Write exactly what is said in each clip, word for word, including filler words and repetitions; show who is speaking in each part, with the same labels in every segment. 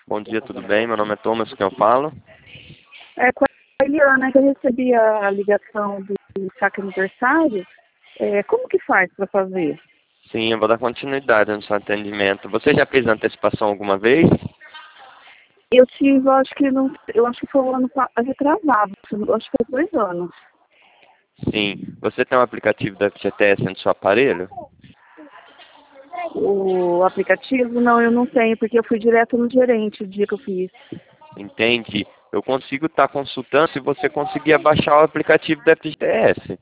Speaker 1: Bom dia, tudo bem? Meu nome é Thomas, quem eu falo?
Speaker 2: É com a Eliana que eu recebi a ligação do saque aniversário. É, como que faz para fazer?
Speaker 1: Sim, eu vou dar continuidade no seu atendimento. Você já fez antecipação alguma vez?
Speaker 2: Eu tive, eu acho que não, eu acho que foi o ano pa- retrasado, eu acho que foi dois anos.
Speaker 1: Sim. Você tem um aplicativo da F G T S no seu aparelho?
Speaker 2: O aplicativo, não, eu não tenho, porque eu fui direto no gerente o dia que eu fiz.
Speaker 1: Entende? Eu consigo estar consultando se você conseguir baixar o aplicativo da F G T S.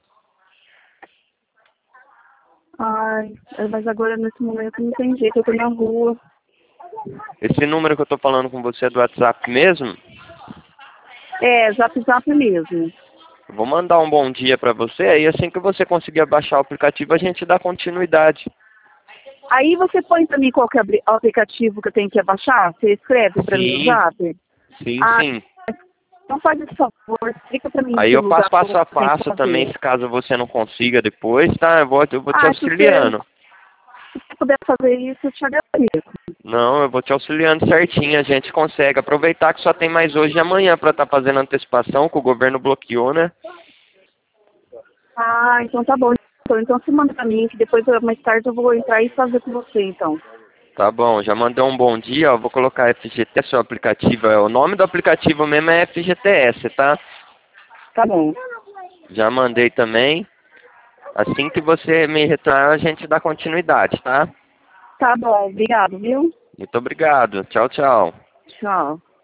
Speaker 2: Ai, é, mas agora nesse momento não tem jeito, eu tô na rua.
Speaker 1: Esse número que eu estou falando com você é do WhatsApp mesmo?
Speaker 2: É, zap zap mesmo.
Speaker 1: Eu vou mandar um bom dia para você e assim que você conseguir baixar o aplicativo a gente dá continuidade.
Speaker 2: Aí você põe pra mim qual que é o aplicativo que eu tenho que baixar? Você escreve pra mim no
Speaker 1: Sim,
Speaker 2: zap?
Speaker 1: sim,
Speaker 2: Ah,
Speaker 1: sim.
Speaker 2: então faz esse favor, explica pra mim
Speaker 1: Aí eu
Speaker 2: pelo
Speaker 1: passo
Speaker 2: lugar
Speaker 1: passo
Speaker 2: como
Speaker 1: a
Speaker 2: tem que
Speaker 1: passo também,
Speaker 2: fazer.
Speaker 1: se caso você não consiga depois, tá? Eu vou, eu vou te
Speaker 2: Ah, se você,
Speaker 1: auxiliando.
Speaker 2: se você puder fazer isso, eu te agradeço.
Speaker 1: Não, eu vou te auxiliando certinho, a gente consegue. Aproveitar que só tem mais hoje e amanhã para estar fazendo antecipação, que o governo bloqueou, né?
Speaker 2: Ah, então tá bom. Então, então você manda pra mim, que depois, eu- mais tarde, eu vou entrar e fazer com você, então.
Speaker 1: Tá bom, já mandei um bom dia, ó, vou colocar F G T S, seu aplicativo, é, o nome do aplicativo mesmo é F G T S, tá?
Speaker 2: Tá bom.
Speaker 1: Já mandei também. Assim que você me retornar, a gente dá continuidade, tá?
Speaker 2: Tá bom, obrigado, viu?
Speaker 1: Muito obrigado. Tchau, tchau.
Speaker 2: Tchau.